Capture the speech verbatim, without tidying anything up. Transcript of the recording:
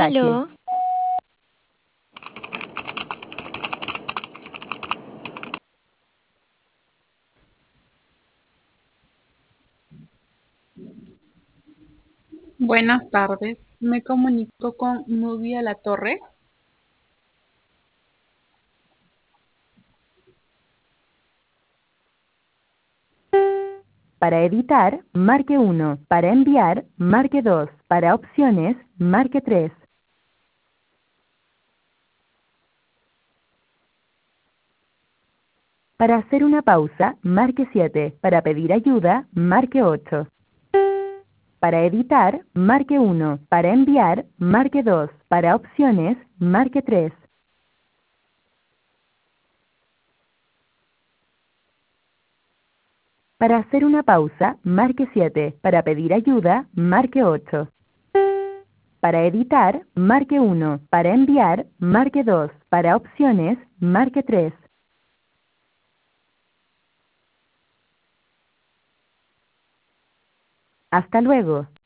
mensaje. Aló, Buenas tardes, me comunico con Nubia La Torre. Para editar, marque uno. Para enviar, marque dos. Para opciones, marque tres. Para hacer una pausa, marque siete. Para pedir ayuda, marque ocho. Para editar, marque uno. Para enviar, marque dos. Para opciones, marque tres. Para hacer una pausa, marque siete. Para pedir ayuda, marque ocho. Para editar, marque uno. Para enviar, marque dos. Para opciones, marque tres. Hasta luego.